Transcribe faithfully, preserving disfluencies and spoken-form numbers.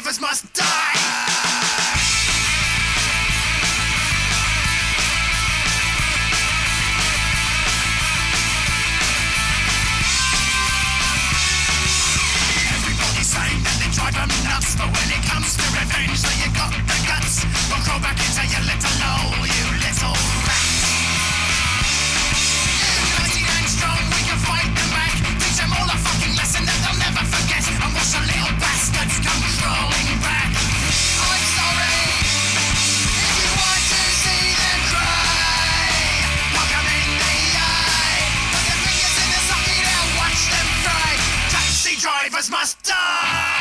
drivers must die. Everybody's saying that they drive them nuts, but when it comes to revenge, so you got the guts. Well, crawl back into your little hole, you little rat. ninety-nine strong, we can fight them back. Teach them all a fucking lesson that they'll never forget. And watch the little bastards come crawling back. I'm sorry if you want to see them cry. Look them in the eye, put their fingers in the socket and watch them cry. Taxi drivers must die.